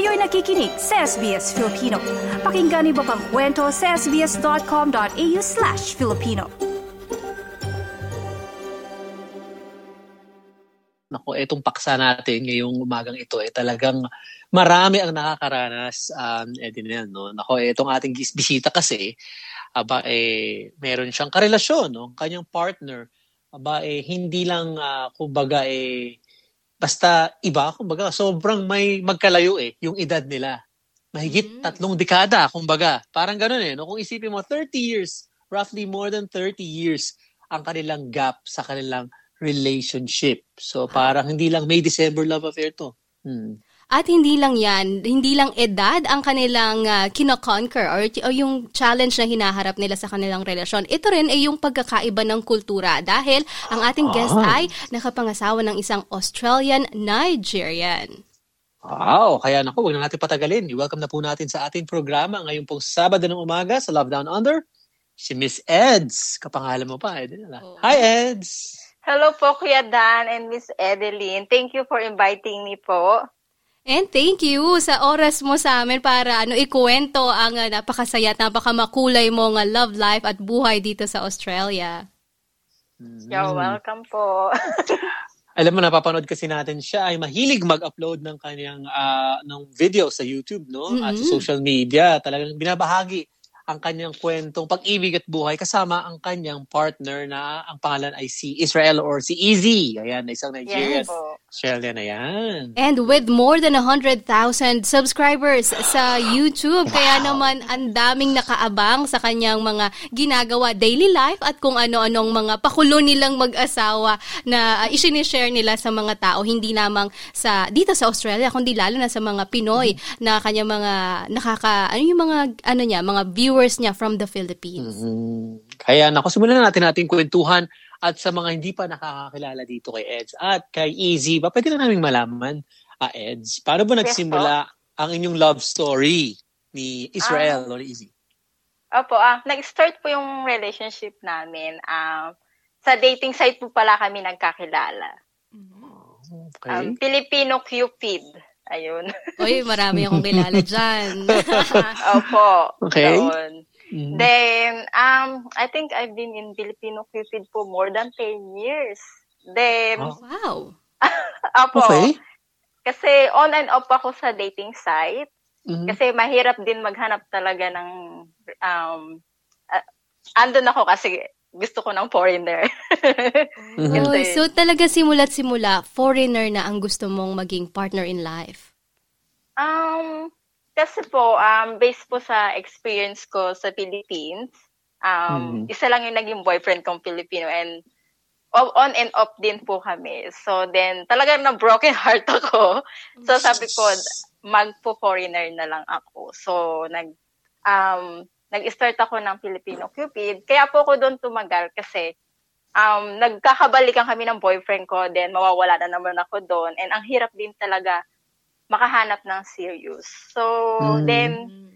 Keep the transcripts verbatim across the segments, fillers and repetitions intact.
Kayo'y nakikinig sa S B S Filipino. Pakinggan niyo pa ang kwento sa sbs.com.au slash Filipino. Naku, etong paksa natin ngayong umagang ito, eh, talagang marami ang nakakaranas, um, Edinel, no? Naku, etong ating bisita kasi, aba, eh, meron siyang karelasyon, no? Kanyang partner, aba, eh, hindi lang, uh, kumbaga, eh, basta iba, kumbaga, sobrang may magkalayo eh, yung edad nila. Mahigit mm-hmm. tatlong dekada, kumbaga. Parang ganun eh. No? Kung isipin mo, thirty years, roughly more than thirty years, ang kanilang gap sa kanilang relationship. So parang hindi lang May December love affair to. Hmm. At hindi lang yan, hindi lang edad ang kanilang uh, kino-conquer or, o yung challenge na hinaharap nila sa kanilang relasyon. Ito rin ay yung pagkakaiba ng kultura dahil ang ating guest ah. ay nakapangasawa ng isang Australian-Nigerian. Wow, kaya naku, huwag na natin patagalin. I-welcome na po natin sa ating programa ngayong pong Sabado ng umaga sa Love Down Under, si Miss Eds. Kapangalan mo pa, Edeline. Oh. Hi, Eds! Hello po, Kuya Dan and Miss Edeline. Thank you for inviting me po. And thank you sa oras mo sa amin para ano ikuwento ang uh, napakasaya at napakamakulay mong uh, love life at buhay dito sa Australia. You're welcome po. Alam mo, napapanood kasi natin siya ay mahilig mag-upload ng kanyang uh, ng video sa YouTube, no? Mm-hmm. At sa social media. Talagang binabahagi ang kanyang kwentong pag-ibig at buhay kasama ang kanyang partner na ang pangalan ay si Israel or si Easy. Ayan, isang Nigerian. Yes. Australian na yan. And with more than one hundred thousand subscribers sa YouTube. Wow. Kaya naman ang daming nakaabang sa kanyang mga ginagawa, daily life at kung ano-anong mga pakulo nilang mag-asawa na uh, isinishare nila sa mga tao. Hindi lamang sa dito sa Australia, kundi lalo na sa mga Pinoy mm-hmm. na kanyang mga nakaka, ano yung mga, ano niya, mga viewers niya from the Philippines. Mm-hmm. Kaya naku, simulan na natin ating kwentuhan. At sa mga hindi pa nakakakilala dito kay Eds at kay Easy, ba pwede na naming malaman, uh, Eds, paano ba nagsimula yes, ang inyong love story ni Israel um, or Easy? Opo, ah, nag-start po yung relationship namin. Um, sa dating site po pala kami nagkakilala. Okay. Um, Filipino Cupid. Ayun. Uy, marami akong kilala dyan. Opo. Okay. Doon. Mm-hmm. Then, um, I think I've been in Filipino Cupid for more than ten years. Then, oh, wow. Opo. Okay. Kasi on and off ako sa dating site. Mm-hmm. Kasi mahirap din maghanap talaga ng, um, uh, andun ako kasi gusto ko ng foreigner. Mm-hmm. Kasi, so talaga simula't simula, foreigner na ang gusto mong maging partner in life? Um... Kasi po, um, based po sa experience ko sa Philippines, um, mm. isa lang yung naging boyfriend kong Filipino and on and off din po kami. So then, talagang na-broken heart ako. So sabi ko, magpo-foreigner na lang ako. So nag, um, nag-start ako ng Filipino Cupid. Kaya po ako doon tumagal kasi um, nagkakabalikan kami ng boyfriend ko, then mawawala na naman ako doon. And ang hirap din talaga makahanap ng serious. So, mm. then,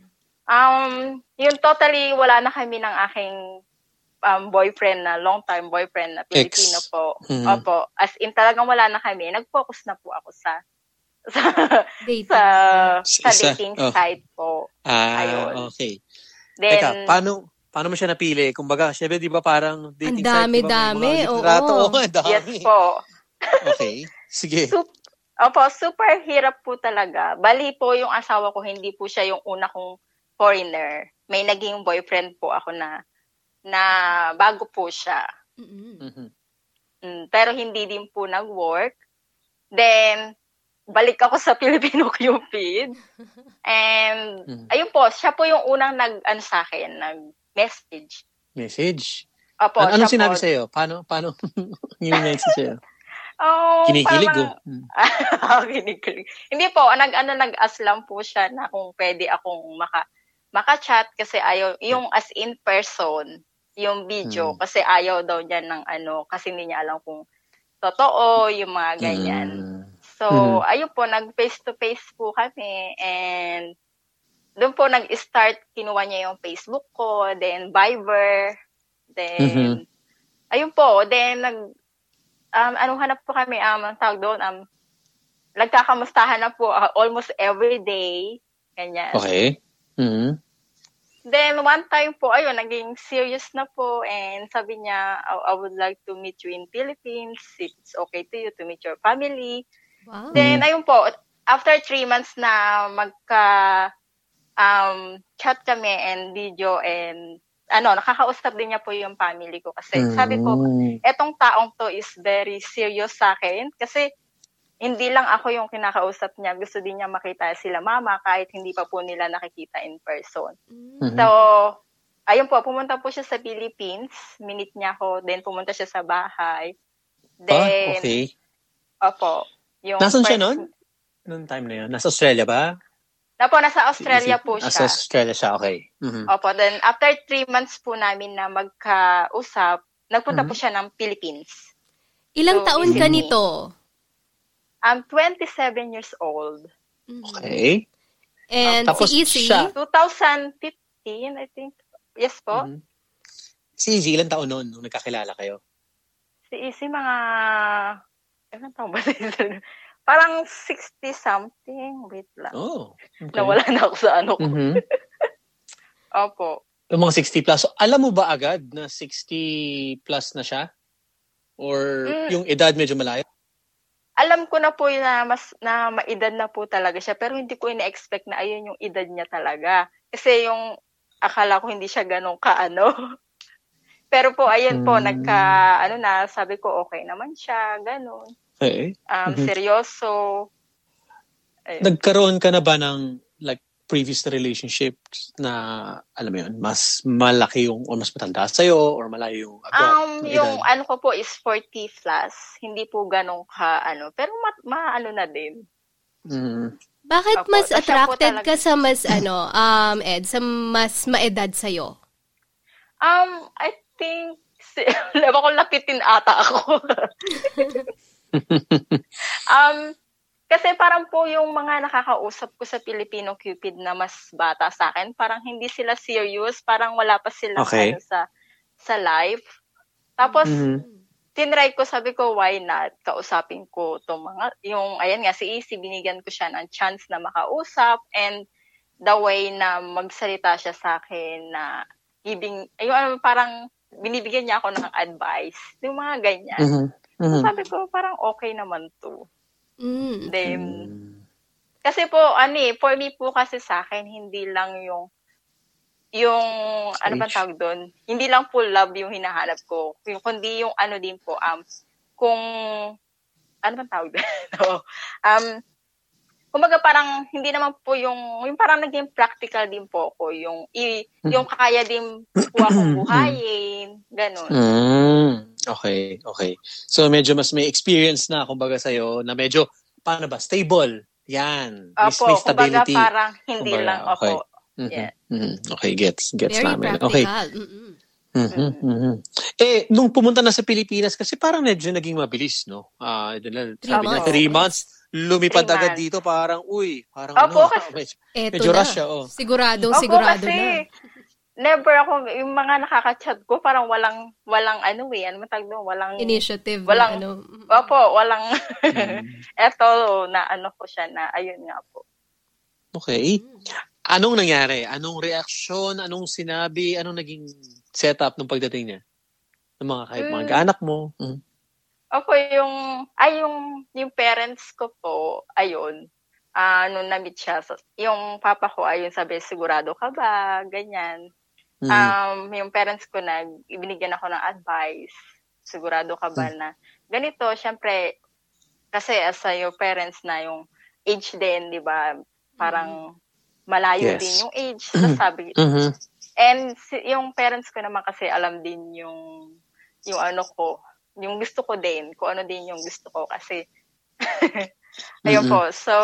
um, yung totally wala na kami ng aking um, boyfriend na, long-time boyfriend na Pilipino Ex. po. Mm-hmm. Opo. As in, talagang wala na kami. Nag-focus na po ako sa sa dating, sa, sa dating oh. site po. Ah, ayun. Okay. Then, Teka, paano, paano mo siya napili? Kumbaga, syempre, di ba parang dating dami, site? Ang dami, dami-dami. Oo. Oh, yes po. Okay. Sige. Sup- Opo, super hirap po talaga. Bali po yung asawa ko, hindi po siya yung una kong foreigner. May naging boyfriend po ako na na bago po siya. Mm-hmm. Mm, pero hindi din po nag-work. Then, balik ako sa Filipino Cupid. And, mm-hmm. ayun po, siya po yung unang nag-ano sa akin, nag-message. Message? Opo, An- anong sinabi po, sa'yo? Paano, paano yung message sa'yo? Oh, kinikilig parang, oh. Hmm. kinikilig. Hindi po, nag ano nag-ask lang po siya na kung pwede akong maka maka-chat kasi ayaw yung as in person, yung video hmm. kasi ayaw daw niya ng ano kasi hindi niya alam kung totoo yung mga ganyan. Hmm. So, hmm. ayun po, nag face to face po kami and doon po nag-start, kinuha niya yung Facebook ko, then Viber, then mm-hmm. ayun po, then nag um, anong hanap po kami, um, ang tawag doon, um, nagkakamustahan na po uh, almost every day. Ganyan. Okay. Mm-hmm. Then, one time po, ayun, naging serious na po. And sabi niya, I, I would like to meet you in Philippines. It's okay to you to meet your family. Wow. Then, ayun po, after three months na magka um, chat kami and video and ano, nakakausap din niya po yung family ko. Kasi mm. sabi ko, etong taong to is very serious sa akin. Kasi hindi lang ako yung kinakausap niya. Gusto din niya makita sila mama kahit hindi pa po nila nakikita in person. Mm-hmm. So, ayun po, pumunta po siya sa Philippines. Minute niya ako. Then, pumunta siya sa bahay. Then, ah, okay. Opo. Yung Nasaan siya noon? Noong time na yun? Nasa Australia ba? Opo, nasa Australia po siya. Nasa Australia siya, okay. Mm-hmm. Opo, then after three months po namin na magkausap, nagpunta mm-hmm. po siya ng Philippines. Ilang so, taon ka nito? I'm twenty-seven years old. Okay. And tapos si Izzy? twenty fifteen, I think. Yes po. Mm-hmm. Si Izzy, ilang taon noon nung nagkakilala kayo? Si Izzy, mga... Ilang taon ba? Parang sixty-something. Wait lang. Oh, okay. Nawala na ako sa ano ko. Mm-hmm. Opo. Yung mga sixty plus. So, alam mo ba agad na sixty plus na siya? Or mm. yung edad medyo malayo? Alam ko na po na mas na maedad na po talaga siya, pero hindi ko ina-expect na ayun yung edad niya talaga. Kasi yung akala ko hindi siya ganun kaano. Pero po ayun hmm. po nagka ano na, sabi ko okay naman siya, ganun. Okay. Um mm-hmm. seryoso. Ayun. Nagkaroon ka na ba ng like previous relationships na alam mo yun, mas malaki yung o mas matanda sa'yo or malayo yung agad? Um, yung edad? Ano ko po is forty plus. Hindi po ganun ka ano. Pero ma- ma-ano na din. Mm. Bakit Opo, mas attracted ka sa mas ano, um, Ed, sa mas maedad sa'yo? Um, I think, laba ko lapitin ata ako. um, Kasi parang po yung mga nakakausap ko sa Filipino Cupid na mas bata sa akin, parang hindi sila serious, parang wala pa sila okay. ano, sa sa life. Tapos, mm-hmm. tinry ko, sabi ko, why not? Kausapin ko itong mga, yung, ayan nga, si Izzy, binigyan ko siya ng chance na makausap and the way na magsalita siya sa akin na giving, yung parang binibigyan niya ako ng advice. Yung mga ganyan. Mm-hmm. Mm-hmm. So, sabi ko, parang okay naman to. Mm. Then, kasi po, ano eh, for me po kasi sa akin, hindi lang yung, yung, ano ba tawag doon? Hindi lang full love yung hinahanap ko. Yung, kundi yung ano din po, um, kung, ano ba tawag doon? um, kumbaga parang, hindi naman po yung, yung parang naging practical din po ako. Yung, i, yung kaya din po akong buhayin, ganun. Mm. Okay, okay. So medyo mas may experience na kumbaga sa'yo na medyo, paano ba, stable. Yan. Opo, may stability. Kumbaga parang hindi kumbaga, lang. Okay. Opo. Mm-hmm. Yeah. Mm-hmm. Okay, gets. Gets Very namin. practical. Okay. Mm-hmm. Mm-hmm. Mm-hmm. Eh, nung pumunta na sa Pilipinas, kasi parang medyo naging mabilis, no? Ah, uh, sabi niya, three months, lumipad three agad months. Dito, parang, uy, parang Opo, ano, kasi, medyo, eto medyo na. rush siya, oh. Siguradong, Opo, sigurado kasi, na. never ako, yung mga nakaka-chat ko, parang walang, walang ano eh, ano matag doon, walang, initiative walang, na ano. Opo, walang, mm. eto, na ano ko siya, na ayun nga po. Okay. Anong nangyari? Anong reaksyon? Anong sinabi? Anong naging setup ng pagdating niya? Ng mga kahit mga mm. anak mo? Mm. Opo, yung, ay, yung, yung parents ko po, ayun, ah, uh, nung na-meet siya, so, yung papa ko, ayun, sabi, sigurado ka ba? Ganyan. Mm. Um, yung parents ko na, ibinigyan ako ng advice, sigurado ka ba mm. na, ganito, syempre, kasi as a your parents na yung age din, di ba, parang malayo yes. din yung age, so sabi, mm-hmm. and si, yung parents ko naman kasi alam din yung, yung ano ko, yung gusto ko din, kung ano din yung gusto ko, kasi, ayun mm-hmm. po, so,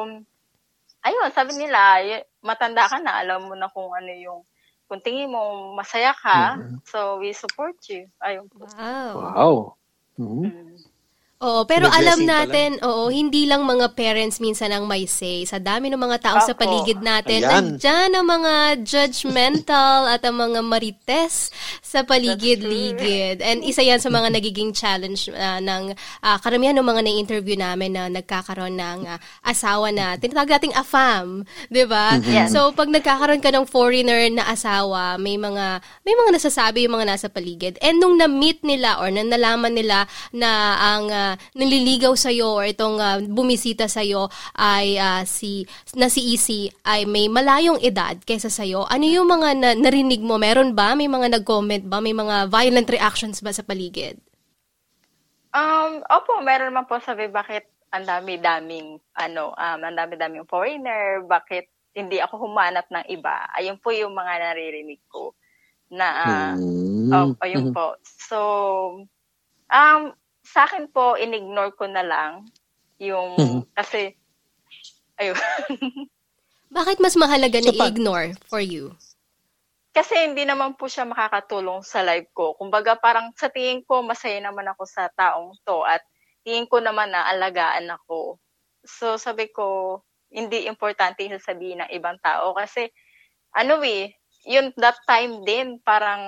ayun, sabi nila, matanda ka na, alam mo na kung ano yung, kung tingin mo masaya ka, mm-hmm. so we support you. Ayun po. Wow. Wow. Mm-hmm. Mm. Oo, pero May alam blessing natin, oo, hindi lang mga parents minsan ang may say. Sa dami ng mga tao sa Opo. paligid natin, Ayan. nandyan ang mga judgmental at ang mga marites sa paligid-ligid. And isa yan sa mga nagiging challenge uh, ng uh, karamihan ng mga na-interview namin na nagkakaroon ng uh, asawa na tinatawag nating afam, 'di ba? Yes. So pag nagkakaroon ka ng foreigner na asawa, may mga may mga nasasabi yung mga nasa paligid. And nung na-meet nila or na nalaman nila na ang uh, naliligaw sa iyo or itong uh, bumisita sa iyo ay uh, si na si Easy ay may malayong edad kaysa sa iyo. Ano yung mga na, narinig mo? Meron ba? May mga nag-comment ba? May mga violent reactions ba sa paligid? Um, opo, meron naman po sabi bakit ang dami-daming ano, um, ang dami-daming foreigner, bakit hindi ako humanap ng iba. Ayun po yung mga naririnig ko na uh, Mm. oh, ayun po. So um sa akin po, in-ignore ko na lang yung, Mhm. kasi, ayun. Bakit mas mahalaga na So, pa- i-ignore for you? Kasi hindi naman po siya makakatulong sa life ko. Kumbaga, parang sa tingin ko, masaya naman ako sa taong to at tingin ko naman na alagaan ako. So, sabi ko, hindi importante yung sasabihin ng ibang tao kasi, ano eh, yun, that time din, parang,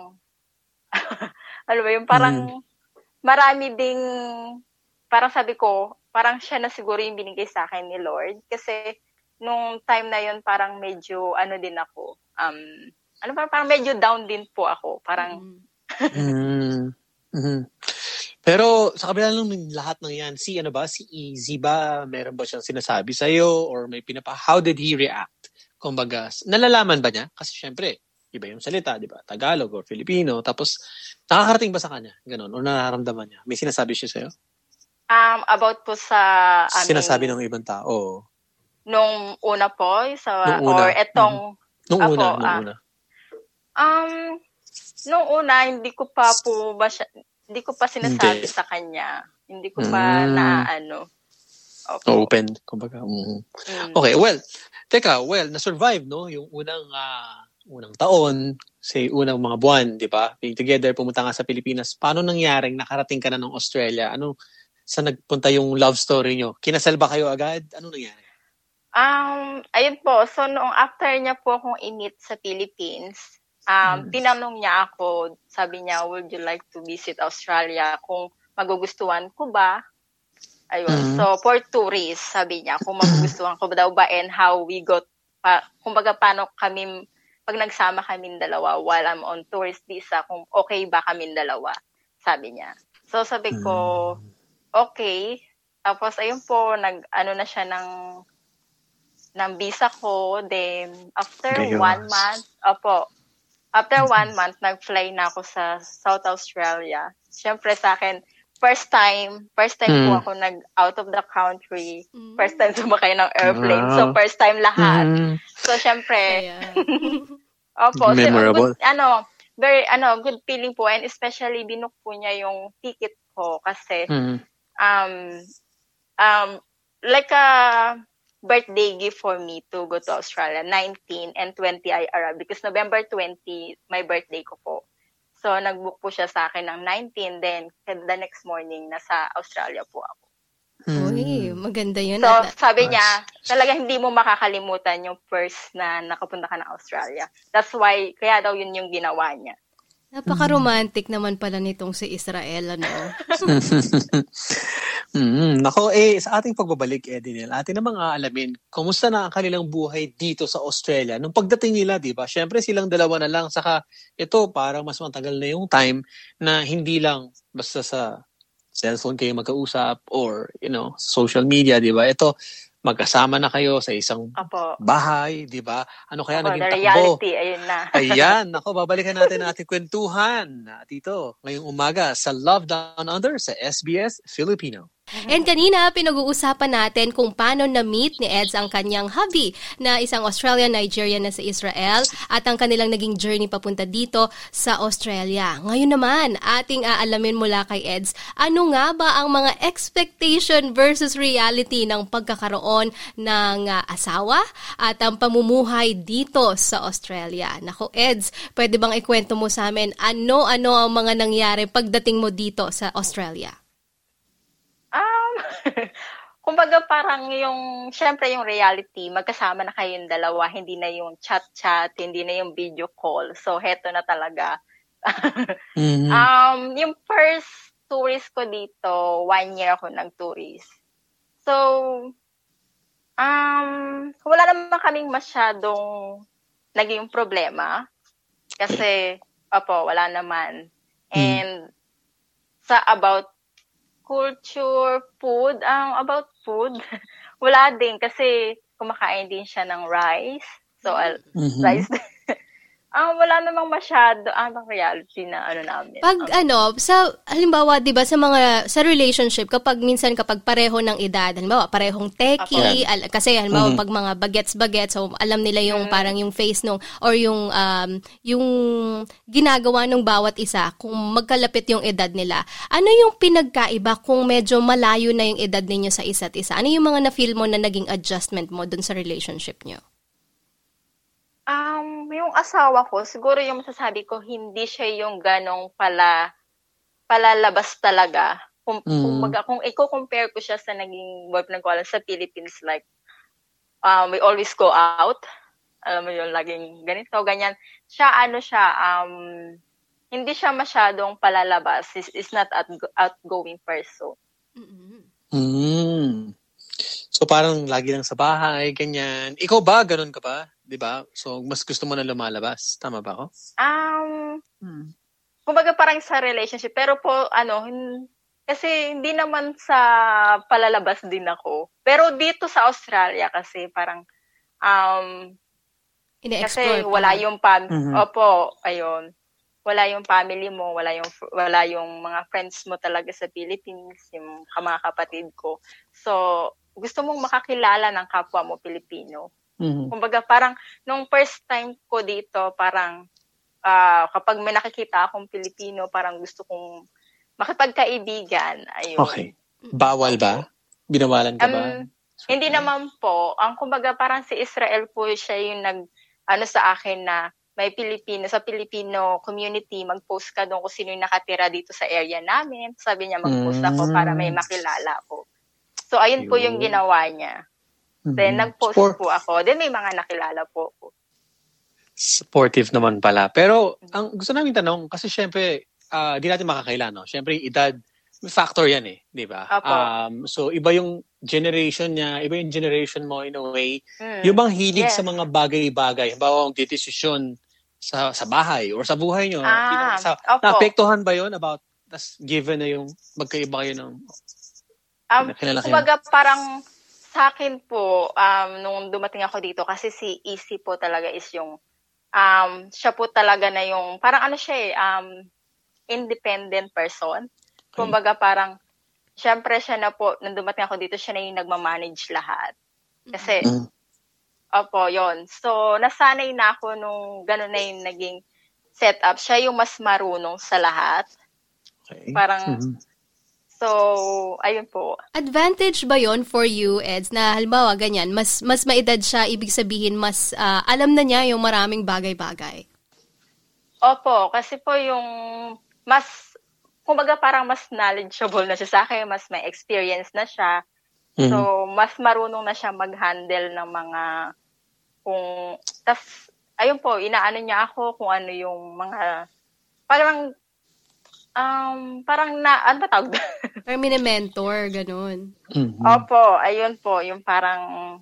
ano ba yung parang, marami ding, parang sabi ko, parang siya na siguro yung binigay sa akin ni Lord. Kasi, nung time na yun, parang medyo, ano din ako, um, ano pa, parang medyo down din po ako. Parang, Mm. Mhm. Pero sa kabila ng lahat ng yan, si ano ba, si Easy ba, meron ba siyang sinasabi sa'yo or may pinapa, how did he react? Kumbaga, nalalaman ba niya? Kasi syempre, iba yung salita, di ba? Tagalog or Filipino. Tapos, nakakarating ba sa kanya? Ganon. O nararamdaman niya? May sinasabi siya sa'yo? um, about po sa, amin, Sinasabi ng ibang tao. nung una po, sa, Nung una. or etong, Nung Apo, una, nung ah. una. um, nung una, hindi ko pa po ba siya, hindi ko pa sinasabi Hindi. sa kanya. Hindi ko pa Mm. na, ano, opo. Open. Kumbaga. Mm. Mm. Okay, well, teka, well, na-survive, no? Yung unang, ah, unang taon, say, unang mga buwan, di ba? Being together, pumunta nga sa Pilipinas. Paano nangyaring nakarating ka na ng Australia? Ano, sa nagpunta yung love story nyo? Kinasal ba kayo agad? Ano nangyari? Um, ayun po. So, noong after niya po akong i-meet sa Philippines, um, Mm. tinanong niya ako, sabi niya, would you like to visit Australia? Kung magugustuhan ko ba? Ayun. Mm. So, for tourists, sabi niya, kung magugustuhan ko ba daw ba and how we got, pa, kumbaga, paano kami, pag nagsama kami dalawa while I'm on tourist visa, kung okay ba kami dalawa, sabi niya. So, sabi ko, okay. Tapos, ayun po, nag, ano na siya ng, ng visa ko. Then, after Ayos. one month, opo, after one month, nag-fly na ako sa South Australia. Siyempre sa akin, first time, first time Mm. po ako nag-out of the country. Mm. First time sumakay ng airplane. Wow. So, first time lahat. Mm. So, siyempre, Ayan. opo, so, Memorable. good, ano, very, ano, good feeling po. And especially, binook po niya yung ticket ko kasi, Mm. um, um, like a birthday gift for me to go to Australia. nineteen and twenty I arrived because November twentieth, my birthday ko po. So, nag-book po siya sa akin ng nineteen, then the next morning, nasa Australia po ako. Uy, maganda yun. So, At- sabi Nice. niya, talaga hindi mo makakalimutan yung first na nakapunta ka ng Australia. That's why, kaya daw yun yung ginawa niya. Napaka-romantic naman pala nitong si Israel, ano? Mm, nako, eh, sa ating pagbabalik, Edinel, atin namang aalamin, kumusta na ang kanilang buhay dito sa Australia? Nung pagdating nila, di ba? Syempre silang dalawa na lang, saka ito, parang mas matagal na yung time na hindi lang basta sa cellphone kayo magkausap or, you know, social media, di ba? Ito, magkasama na kayo sa isang Apo. bahay, di ba? Ano kaya Apo, naging the takbo? reality, ayun na. Ayan, ako, babalikan natin ang ating kwentuhan na dito ngayong umaga sa Love Down Under sa S B S Filipino. And kanina, pinag-uusapan natin kung paano na-meet ni Eds ang kanyang hubby na isang Australian-Nigerian na sa Israel at ang kanilang naging journey papunta dito sa Australia. Ngayon naman, ating aalamin mula kay Eds, ano nga ba ang mga expectation versus reality ng pagkakaroon ng uh, asawa at ang pamumuhay dito sa Australia. Nako, Eds, pwede bang ikwento mo sa amin ano-ano ang mga nangyari pagdating mo dito sa Australia? kumbaga parang yung, syempre yung reality, magkasama na kayong dalawa, hindi na yung chat-chat, hindi na yung video call. So, heto na talaga. Mhm. um, yung first tourist ko dito, one year ako nag-tourist. So, um, wala naman kaming masyadong naging problema. Kasi, opo, wala naman. And, sa about culture, food, ang about food, wala din kasi kumakain din siya ng rice. So, al- Mhm. rice ang wala namang masyado ang reality na ano namin. Pag Um, ano, sa halimbawa, 'di ba sa mga sa relationship kapag minsan kapag pareho ng edad, halimbawa parehong techie, al- kasi halimbawa Mhm. pag mga bagets-bagets, so alam nila yung parang yung face nung or yung um yung ginagawa ng bawat isa kung magkalapit yung edad nila. Ano yung pinagkaiba kung medyo malayo na yung edad ninyo sa isa't isa? Ano yung mga na-feel mo na naging adjustment mo dun sa relationship nyo? Um, yung asawa ko, siguro yung masasabi ko, hindi siya yung ganong pala, palalabas talaga. Kung, Mm. kung, maga, kung i-compare ko siya sa naging boyfriend ko sa Philippines, like, um, we always go out. Alam mo yun, laging ganito, ganyan. Siya, ano siya, um, hindi siya masyadong palalabas. Is, is not out, outgoing person. Mm. So parang lagi lang sa bahay, ganyan. Ikaw ba, ganun ka ba? 'Di ba? So mas gusto mo na lumalabas. Tama ba ako? Um, Hmm. kumbaga parang sa relationship, pero po, ano, hin- kasi hindi naman sa palalabas din ako. Pero dito sa Australia kasi parang, um, kasi Ine-explore pa wala nga. yung pam, Mhm. opo, ayun. Wala yung family mo, wala yung wala yung mga friends mo talaga sa Philippines, yung mga kapatid ko. So, gusto mong makakilala ng kapwa mo Pilipino. Mhm. Kumbaga parang nung first time ko dito, parang ah, kapag may nakikita akong Pilipino, parang gusto kong makipagkaibigan. Ayun. Okay. Bawal ba? Binawalan ka ba? Um, hindi naman po. Ang kumbaga parang si Israel po siya yung nag ano sa akin na may Pilipino sa Filipino community, mag-post ka doon kung sino yung nakatira dito sa area namin. Sabi niya mag-post ako para may makilala ko. So ayun po yung Yun. ginawa niya. Then Mhm. nag-post Support- po ako. Then may mga nakilala po ako. Supportive naman pala. Pero ang gusto namin tanong, kasi syempre, ah, di natin makakaila, no? Syempre, yung edad, may factor yan eh, di ba? Apo. Um, so, iba yung generation niya, iba yung generation mo in a way. Mm. Yung bang hilig Yes. sa mga bagay-bagay, halimbawa ang desisyon sa sa bahay or sa buhay nyo, Ah, di ba, sa, opo. naapektuhan ba yun about, tas given na yung magkaiba kayo ng, Um, Nakilala kayo? kumbaga parang sa akin po, um, nung dumating ako dito, kasi si Easy po talaga is yung, um, siya po talaga na yung, parang ano siya eh, um, independent person. Kumbaga parang, syempre siya na po, nung dumating ako dito, siya na yung nagmamanage lahat. Kasi, Mm. opo, yon. So, nasanay na ako nung gano'n na yung naging setup. Siya yung mas marunong sa lahat. Okay. Parang, Mhm. so, ayun po. Advantage ba yon for you, Eds, na halimbawa ganyan, mas mas maedad siya, ibig sabihin mas ah, alam na niya yung maraming bagay-bagay? Opo, kasi po yung mas, kumbaga parang mas knowledgeable na siya sa akin, mas may experience na siya. Mhm. So, mas marunong na siya mag-handle ng mga, kung, tas, ayun po, inaano niya ako kung ano yung mga, parang, um, parang na, ano ba tawag? Or mini-mentor, ganun. Mhm. Opo, ayun po, yung parang,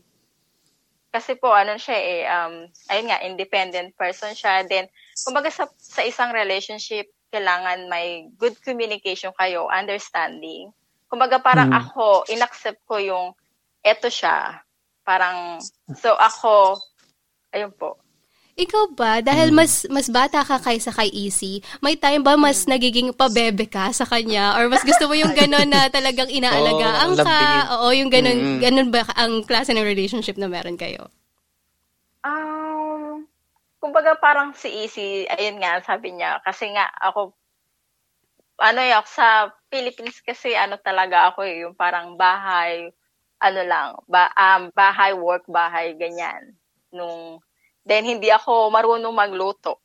kasi po, ano siya eh, um, ayun nga, independent person siya. Then, kumbaga sa, sa isang relationship, kailangan may good communication kayo, understanding. Kumbaga parang Mhm. ako, inaccept ko yung, eto siya. Parang, so ako, ayun po. Ikaw ba, dahil mas mas bata ka kaysa kay Easy, may time ba mas nagiging pabebe ka sa kanya? Or mas gusto mo yung gano'n na talagang inaalagaan Oo, ka? lambingin. Oo, yung gano'n, Mm. gano'n ba ang klase ng relationship na meron kayo? Um, kumbaga parang si Easy, ayun nga, sabi niya, kasi nga ako, ano yun, sa Philippines kasi ano talaga ako eh, yung parang bahay, ano lang, ba, um, bahay, work, bahay, ganyan. Nung, then hindi ako marunong magluto.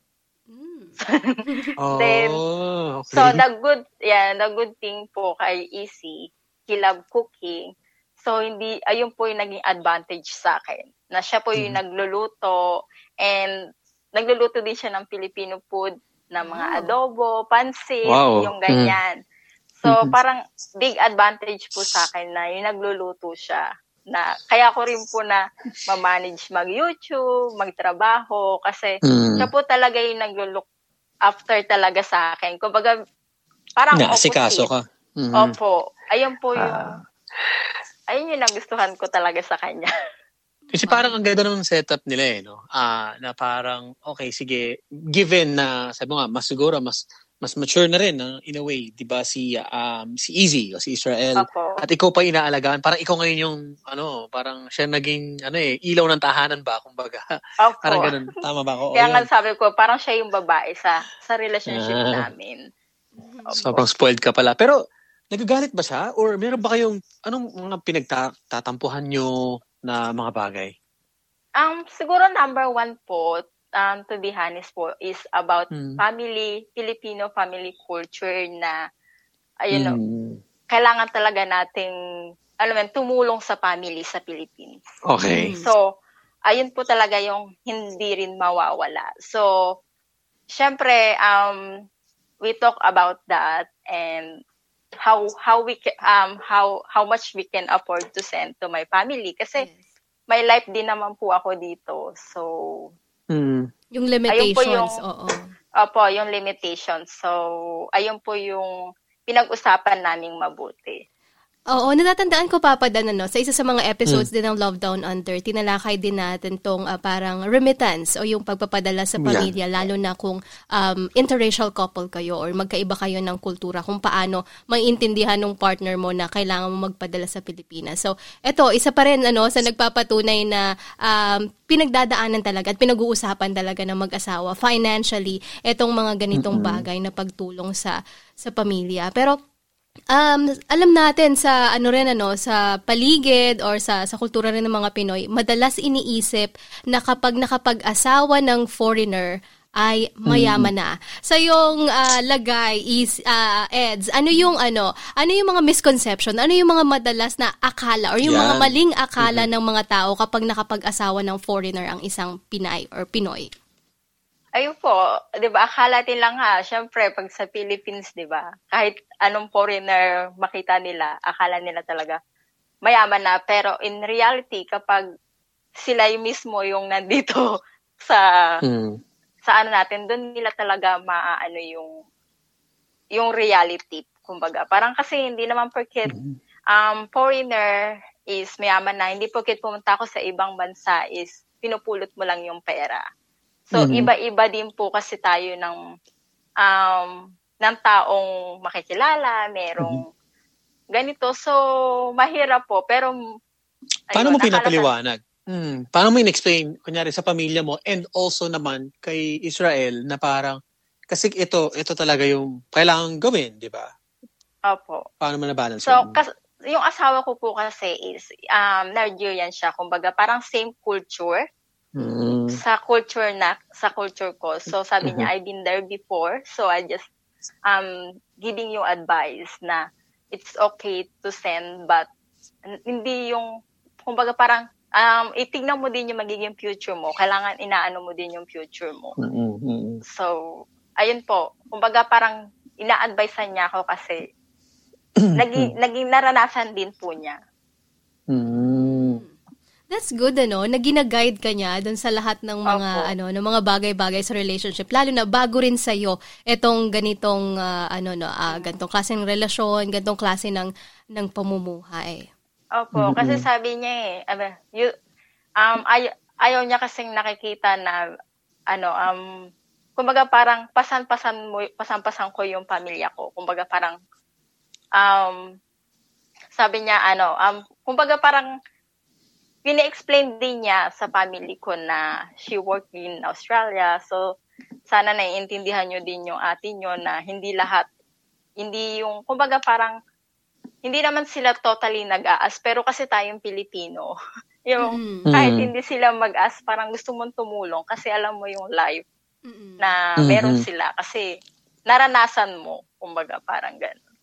Oh, Then, okay. So the good, yeah, the good thing po kay Easy, he love cooking. So, hindi, ayun po yung naging advantage sa akin. Na siya po yung mm-hmm. nagluluto and nagluluto din siya ng Filipino food na mga wow. adobo, pansit, wow. yung ganyan. Mm-hmm. So, mm-hmm. parang big advantage po sa akin na yung nagluluto siya. Na kaya ko rin po na ma-manage mag-YouTube, magtrabaho kasi mm. siya po talaga yung naglo-look after talaga sa akin. Kumbaga parang na, opposite. Ka. Mm-hmm. Opo. Ayun po yung ah. ayun yung nagustuhan ko talaga sa kanya. Kasi parang ang ganda ng setup nila eh, no? Ah, na parang okay, sige, given na sabi mo nga mas siguro mas mas mature na rin uh, in a way, 'di ba si um si Easy o si Israel Opo. At ikaw pa inaalagaan, parang ikaw ngayon yung ano, parang siya naging ano eh ilaw ng tahanan ba kumbaga. Opo. Parang ganoon, tama ba ako? Kaya nga sabi ko, parang siya yung babae sa sa relationship ah. namin. Sobrang spoiled ka pala. Pero nagagalit ba siya or meron ba kayong anong mga pinagtatampuhan nyo na mga bagay? Um siguro number one po Um, to be honest po, is about mm. family, Filipino family culture na, ayun, mm. no, kailangan talaga nating, alam mo, tumulong sa family sa Philippines. Okay. So, ayun po talaga yung hindi rin mawawala. So, syempre, um, we talk about that and how how we can, um how how much we can afford to send to my family kasi yes. may life din naman po ako dito. So, Mm. Yung limitations, oo. Opo, yung limitations. So, ayun po yung pinag-usapan naming mabuti. Oo, natatandaan ko, Papa Dan, ano, sa isa sa mga episodes mm. din ng Love Down Under, tinalakay din natin tong uh, parang remittance o yung pagpapadala sa pamilya, yeah. lalo na kung um, interracial couple kayo or magkaiba kayo ng kultura, kung paano maintindihan ng partner mo na kailangan mo magpadala sa Pilipinas. So, eto, isa pa rin ano, sa nagpapatunay na um, pinagdadaanan talaga at pinag-uusapan talaga ng mag-asawa financially, etong mga ganitong mm-hmm. bagay na pagtulong sa sa pamilya. Pero, Um, alam natin sa ano rin ano sa paligid or sa sa kultura rin ng mga Pinoy, madalas iniisip na kapag nakapag-asawa ng foreigner ay mayaman na. Sa yung uh, lagay is uh, Eds, ano yung ano, ano yung mga misconception, ano yung mga madalas na akala or yung yeah. mga maling akala mm-hmm. ng mga tao kapag nakapag-asawa ng foreigner ang isang Pinay or Pinoy? Ayun po, 'di ba? Akala din lang ha, syempre pag sa Philippines, 'di ba? Kahit anong foreigner makita nila, akala nila talaga mayaman na, pero in reality kapag sila yung mismo yung nandito sa hmm. sa ano natin, doon nila talaga maaano yung yung reality, kumbaga. Parang kasi hindi naman porket um foreigner is mayaman na, hindi porket pumunta ako sa ibang bansa is pinupulot mo lang yung pera. So, mm-hmm. iba-iba din po kasi tayo ng um, ng taong makikilala, merong mm-hmm. ganito. So, mahirap po. Pero, paano ayun, mo pinapaliwanag? Hmm. Paano mo in-explain, kunyari, sa pamilya mo and also naman kay Israel na parang, kasi ito, ito talaga yung kailangan gawin, di ba? Opo. Paano mo na-balance? So, kas- yung asawa ko po kasi is um, Nigerian siya. Kumbaga, parang same culture. Mm. sa culture na sa culture ko. So sabi niya, I've been there before, so I just um giving you advice na it's okay to send, but hindi yung kumbaga parang um itignan mo din yung magiging future mo. Kailangan inaano mo din yung future mo. Mm-hmm. So ayun po, kumbaga parang ina-advisean niya ako kasi naging naging naranasan din po niya. Mm. That's good, ano, na gina-guide ka niya doon sa lahat ng mga Opo. ano, ng mga bagay-bagay sa relationship, lalo na bago rin sa iyo etong ganitong uh, ano no, uh, ganitong klase ng relasyon, ganitong klase ng ng pamumuhay. Opo, mm-hmm. kasi sabi niya eh, aba, you, um ay, ayaw niya kasing nakikita na ano um kumbaga parang pasan-pasan mo pasan-pasan ko yung pamilya ko. Kumbaga parang um sabi niya ano, um kumbaga parang pina-explain din niya sa family ko na she worked in Australia. So, sana naiintindihan nyo din yung ate nyo na hindi lahat, hindi yung, kumbaga parang, hindi naman sila totally nag-aas, pero kasi tayong Pilipino, yung mm-hmm. kahit hindi sila mag-aas, parang gusto mong tumulong kasi alam mo yung life mm-hmm. na meron mm-hmm. sila kasi naranasan mo, kumbaga parang gano'n.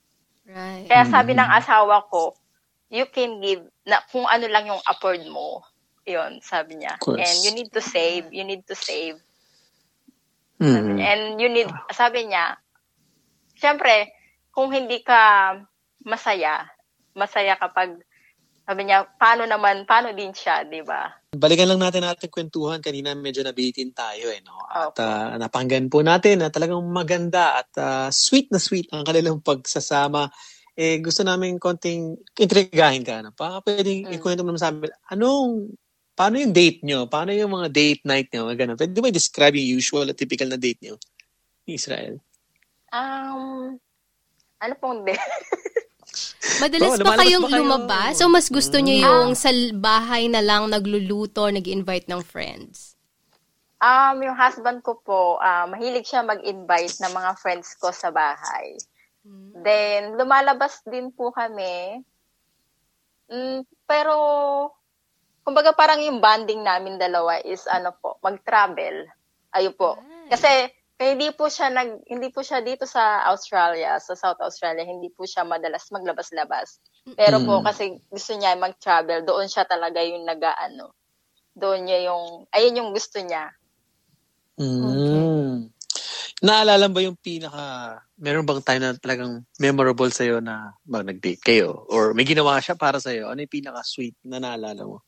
Right. Kaya sabi ng asawa ko, you can give na kung ano lang yung afford mo. Yun, sabi niya. And you need to save. You need to save. Mm. Sabi niya. And you need, sabi niya, syempre, kung hindi ka masaya, masaya kapag, sabi niya, paano naman, paano din siya, di ba? Balikan lang natin natin kwentuhan. Kanina medyo nabitin tayo eh, no? At uh, napanggan po natin na talagang maganda at uh, sweet na sweet ang kanilang pagsasama. Eh, gusto namin konting intrigahin ka. No? Pa, pwedeng mm. ikwento mo naman sa amin, anong, paano yung date nyo? Paano yung mga date night nyo? Ganun. Pwede mo i-describe yung usual at typical na date nyo in Israel? Um, ano pong date? Madalas oh, ba kayong ba kayo? lumabas? O mas gusto nyo yung ah. sa bahay na lang nagluluto, nag-invite ng friends? Um, yung husband ko po, uh, mahilig siya mag-invite ng mga friends ko sa bahay. Hmm. Then, lumalabas din po kami. Mm, pero, kumbaga parang yung bonding namin dalawa is ano po, mag-travel. Ayun po. Ay. Kasi, kaya hindi po siya nag hindi po siya dito sa Australia, sa South Australia, hindi po siya madalas maglabas-labas. Pero mm. po kasi gusto niya mag-travel, doon siya talaga yung nag-aano. Doon niya yung ayun yung gusto niya. Mm. Okay. Naalala ba yung pinaka meron bang time na talagang memorable sa iyo na mag nag-date kayo or may ginawa siya para sa iyo? Ano yung pinaka sweet na naalala mo?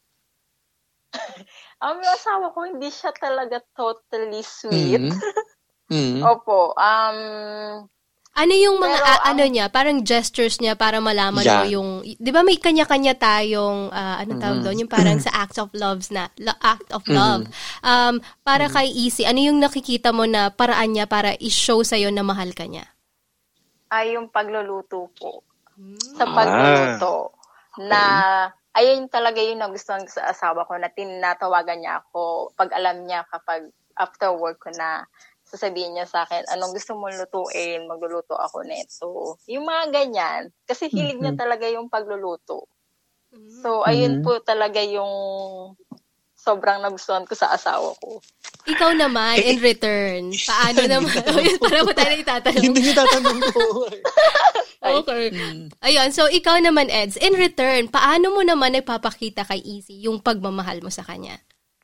Ang um, asawa ko, hindi siya talaga totally sweet. Mm-hmm. Mm-hmm. Opo. Um, ano yung mga, pero, uh, ano um, niya, parang gestures niya para malaman yeah. mo yung, di ba may kanya-kanya tayong, uh, ano tawag mm-hmm. doon, yung parang sa acts of loves na, act of love. Mm-hmm. Um, para mm-hmm. kay Easy, ano yung nakikita mo na paraan niya para i-show sa'yo na mahal ka niya? Ay, yung pagluluto po. Mm-hmm. Sa pagluluto. Ah. Na, ayun talaga yung nagustuhan ko sa asawa ko na tinatawagan niya ako pag alam niya kapag after work ko na sasabihin niya sa akin, anong gusto mong lutuin, magluluto ako neto. Yung mga ganyan. Kasi hilig niya talaga yung pagluluto. So, ayun mm-hmm. po talaga yung sobrang nagustuhan ko sa asawa ko. Ikaw naman, in return, paano naman? Para mo tayo itatanong. Hindi niyo tatanong ko. Okay. Ayun, so ikaw naman, Eds, in return, paano mo naman ipapakita kay Easy yung pagmamahal mo sa kanya?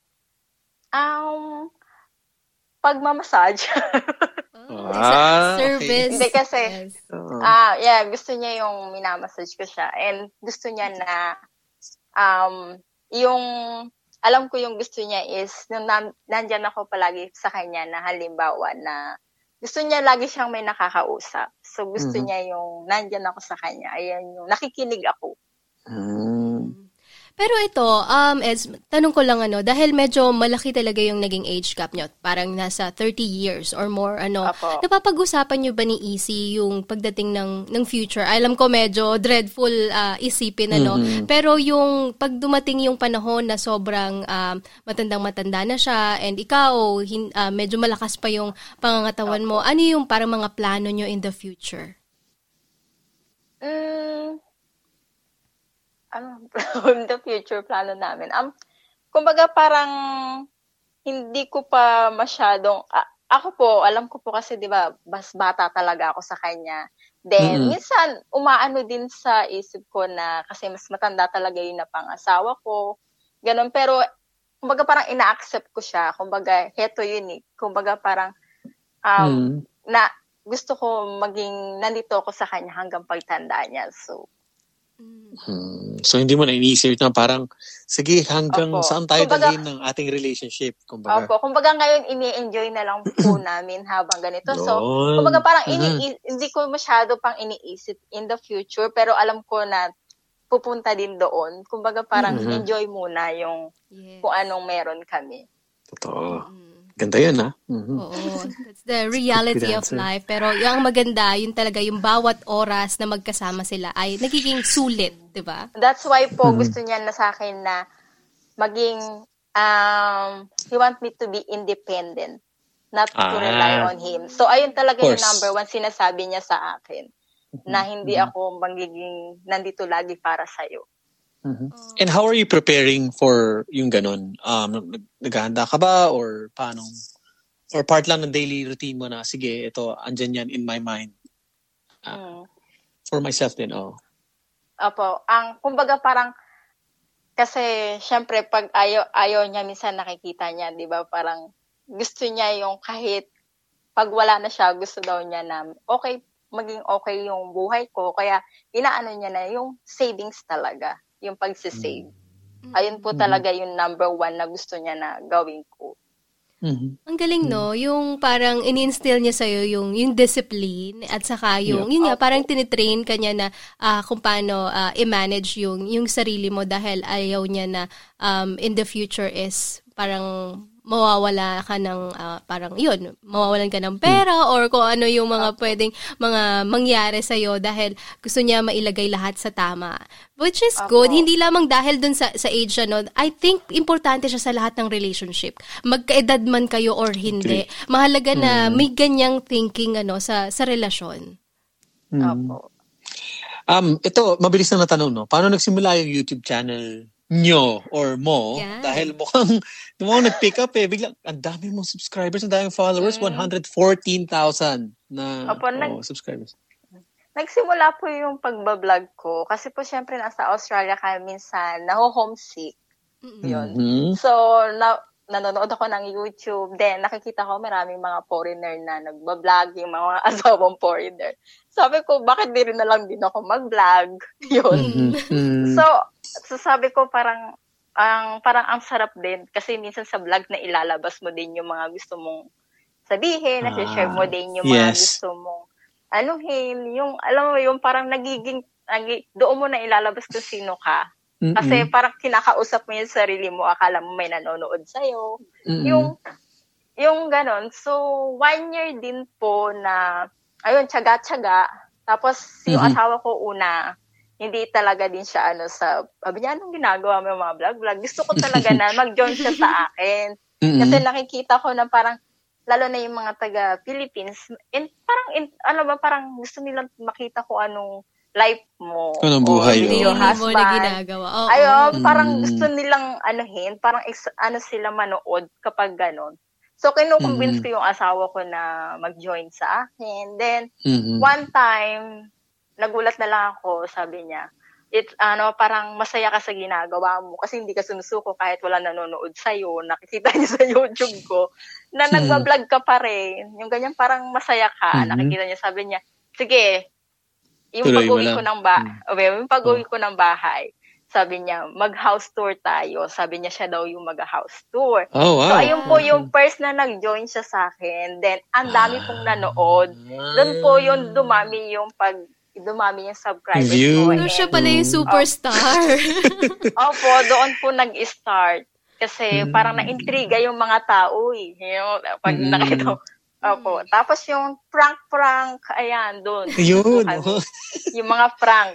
Um, pagmamassage. Oh, ah, service. Hindi kasi, yes. uh, yeah, gusto niya yung minamassage ko siya. And gusto niya na, um, yung, alam ko yung gusto niya is, nung na, nandyan ako palagi sa kanya na halimbawa na, gusto niya lagi siyang may nakakausap. So, gusto mm-hmm. niya yung nandyan ako sa kanya. Ayan yung nakikinig ako. Mm. Pero ito, um, Eds, tanong ko lang ano, dahil medyo malaki talaga yung naging age gap nyo, parang nasa thirty years or more, ano, Apo. Napapag-usapan nyo ba ni Easy yung pagdating ng, ng future? Alam ko medyo dreadful uh, isipin, ano, mm-hmm. pero yung pag dumating yung panahon na sobrang um, matandang-matanda na siya and ikaw, hin, uh, medyo malakas pa yung pangangatawan mo, ano yung parang mga plano nyo in the future? Mm. Ano, in the future plano namin. Um, kumbaga parang hindi ko pa masyadong, uh, ako po, alam ko po kasi 'di ba, mas bata talaga ako sa kanya. Then, mm-hmm. minsan, umaano din sa isip ko na, kasi mas matanda talaga yung napangasawa ko. Ganon, pero, kumbaga parang ina-accept ko siya. Kumbaga, heto yun eh. Kumbaga parang, um, mm-hmm. na, gusto ko maging, nandito ako sa kanya hanggang pagtanda niya. So, Hmm. So, hindi mo na iniisip na parang, sige, hanggang Opo. Saan tayo kumbaga, dalhin ng ating relationship? Kumbaga. Opo. Kumbaga ngayon, ini-enjoy na lang po namin habang ganito. So, kumbaga parang ini- mm-hmm. hindi ko masyado pang iniisip in the future, pero alam ko na pupunta din doon. Kumbaga parang mm-hmm. enjoy muna yung yes. kung anong meron kami. Totoo. Mm-hmm. Ganda yun, ha? Mm-hmm. Oo. That's the reality of life. Pero yung maganda, yun talaga, yung bawat oras na magkasama sila ay nagiging sulit, di ba? That's why po, mm-hmm. gusto niya na sa akin na maging, um, he want me to be independent, not ah. to rely on him. So, ayun talaga yung number one sinasabi niya sa akin, mm-hmm. na hindi mm-hmm. ako magiging nandito lagi para sa'yo. Mm-hmm. And how are you preparing for yung ganon? Um, naghahanda ka ba or paano? Or part lang ng daily routine mo na, sige, ito, andyan yan in my mind. Uh, mm. For myself din, oh. Opo. Ang, kumbaga parang, kasi, syempre, pag ayaw, ayaw niya, minsan nakikita niya, di ba, parang, gusto niya yung kahit, pag wala na siya, gusto daw niya na, okay, maging okay yung buhay ko. Kaya, inaano niya na yung savings talaga. Yung pagsisave. Mm-hmm. Ayun po talaga yung number one na gusto niya na gawin ko. Mm-hmm. Ang galing, no? Yung parang in-instill niya sa'yo yung, yung discipline at saka yung, yeah. yun nga, parang tinitrain ka niya na uh, kung paano uh, i-manage yung, yung sarili mo dahil ayaw niya na um, in the future is parang mawawala ka ng, uh, parang yun, mawawalan ka ng pera or kung ano yung mga pwedeng mga mangyari sa'yo dahil gusto niya mailagay lahat sa tama. Which is good. Hindi lamang dahil dun sa, sa age, ano, I think importante siya sa lahat ng relationship. Magkaedad man kayo or hindi. Okay. Mahalaga na mm. may ganyang thinking ano sa sa relasyon. Mm. Opo. Um, ito, mabilis na natanong, no? Paano nagsimula yung YouTube channel nyo or mo? Yeah. Dahil mukhang, mukhang nag-pick up eh. Biglang, ang dami mong subscribers, ang daming followers, mm. one hundred fourteen thousand na Opo, oh, nag- subscribers. Nagsimula po yung pagbablog ko. Kasi po, syempre, nasa Australia kaya minsan, naho-homesick. Mm-hmm. Yun. So, na, nanonood ako ng YouTube. Then, nakikita ko maraming mga foreigner na nagbablog, yung mga asawang foreigner. Sabi ko, bakit di rin na lang din ako mag-vlog? Yun. Mm-hmm. So, so, sabi ko parang, ang parang ang sarap din. Kasi minsan sa vlog na ilalabas mo din yung mga gusto mong sabihin, ah, nasi-share mo din yung mga yes. gusto mong anuhin. Yung, alam mo, yung parang nagiging, nagig, doon mo na ilalabas kung sino ka. Mm-mm. Kasi parang kinakausap mo yung sarili mo, akala mo may nanonood sa'yo. Mm-mm. Yung, yung ganon. So, one year din po na, ayun, tsaga-tsaga. Tapos, yung mm-hmm. asawa ko una, hindi talaga din siya, ano, sa, sabi niya, anong ginagawa mo yung mga vlog-vlog? Gusto ko talaga na mag-join siya sa akin. Mm-hmm. Kasi nakikita ko na parang, lalo na yung mga taga-Philippines, in, parang, in, ano ba, parang gusto nilang makita ko anong life mo. Anong buhay o yung husband. Na ginagawa. Oh, ayun, oh. parang mm. gusto nilang anuhin, parang ex, ano sila manood kapag ganon. So, kinukonvince mm-hmm. ko yung asawa ko na mag-join sa akin. Then, mm-hmm. one time, nagulat na lang ako, sabi niya, it's, ano, parang masaya ka sa ginagawa mo kasi hindi ka sumusuko kahit wala nanonood sa'yo. Nakikita niya sa YouTube ko na mm-hmm. nagbablog ka pa rin. Yung ganyan, parang masaya ka. Mm-hmm. Nakikita niya, sabi niya, sige, yung Tuloy pag-uwi ko ng ba- hmm. okay, yung pag-uwi ko ng bahay, sabi niya, mag-house tour tayo. Sabi niya siya daw yung mag-house tour. Oh, wow. So, ayun po yung first na nag-join siya sa akin. Then, ang dami pong nanood. Doon po yung dumami yung pag dumami yung subscribers View. ko. So, siya pala yung superstar. Opo, doon po nag-start. Kasi mm. parang na-intriga yung mga tao eh. Yung, pag mm. nakita Opo. Tapos yung prank-prank, ayan, doon. Ayun. Yung mga prank.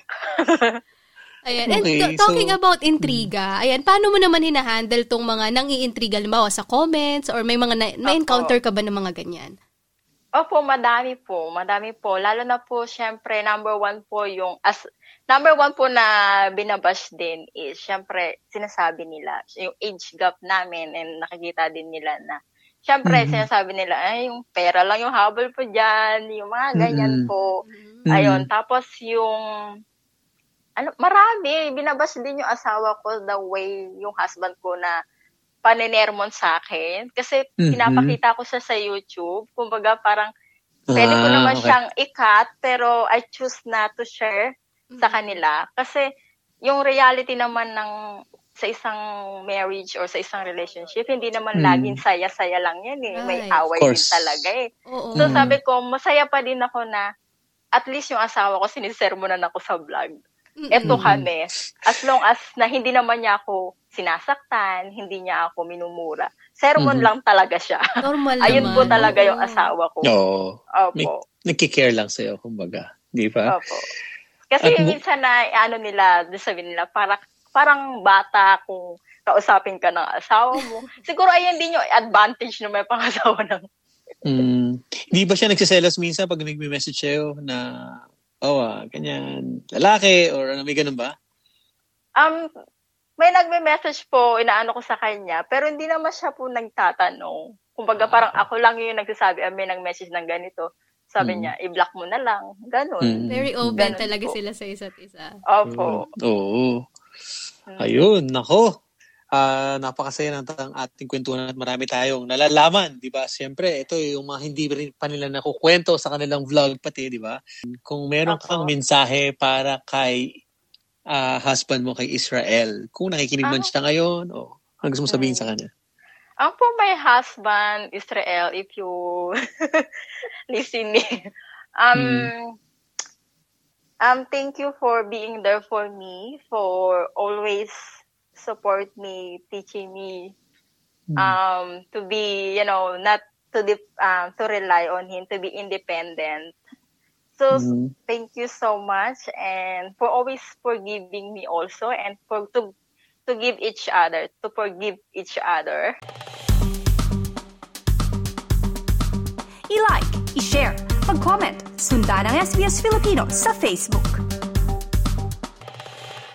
Ayan. And okay, t- talking so, about intriga, ayan, paano mo naman hinahandle tong mga nang-iintriga, limbawa sa comments, or may mga na- na-encounter ka ba ng mga ganyan? Opo, madami po. Madami po. Lalo na po, syempre, number one po yung, as number one po na binabash din is, syempre, sinasabi nila, yung age gap namin, and nakikita din nila na, syempre, mm-hmm. sinasabi nila, ay, yung pera lang yung habol po dyan, yung mga ganyan mm-hmm. po. Mm-hmm. Ayun, tapos yung, ano, marami, binabas din yung asawa ko the way yung husband ko na paninermon sa akin. Kasi mm-hmm. pinapakita ko siya sa YouTube. Kumbaga, parang, pwede ko ah, naman okay. siyang i-cut, pero I choose na to share mm-hmm. sa kanila. Kasi, yung reality naman ng sa isang marriage or sa isang relationship, hindi naman mm. laging saya-saya lang yan eh. May right. away din talaga eh. Oo. So mm. sabi ko, masaya pa din ako na at least yung asawa ko sinisermonan ako sa vlog. Mm-mm. Eto kami. As long as na hindi naman niya ako sinasaktan, hindi niya ako minumura. Sermon mm-hmm. lang talaga siya. Normal Ayun naman. po talaga Oo. yung asawa ko. Oo. Opo. Nagkikare lang sa'yo, kumbaga. Di ba? Opo. Kasi at minsan na, ano nila, sabihin nila, para parang bata kung kausapin ka ng asawa mo. Siguro ayun din yung advantage na may pangasawa ng... mm. Di ba siya nagsiselos minsan pag nag-message sa'yo na, oh, ah, ganyan, lalaki, or ano, may ganun ba? Um, may nagme-message po, inaano ko sa kanya, pero hindi naman siya po nagtatanong. Kumbaga parang ako lang yung nagsasabi, ah, may nag-message ng ganito. sabi Mm. niya, i-block mo na lang. Ganun. Mm. Very open Ganun talaga po. sila sa isa't isa. Opo. Oo. Mm. Ayun, nako. Ah, napakasaya ng ang ating kwentuhan at marami tayong nalalaman, di ba? Siyempre, ito yung mga hindi rin pa nila nakukwento sa kanilang vlog pati, di ba? Kung meron Opo. kang mensahe para kay ah, husband mo, kay Israel, kung nakikinig man Ah. siya ngayon, o ano gusto mo sabihin Mm. sa kanya? Ang po my husband, Israel, if you listening, um, Mm. um, thank you for being there for me, for always support me, teaching me, Mm. um, to be, you know, not to dep um, to rely on him, to be independent. So Mm. thank you so much, and for always forgiving me also, and for to to give each other, to forgive each other. I-like, i-share, mag-comment, sundan ang S B S Filipino sa Facebook.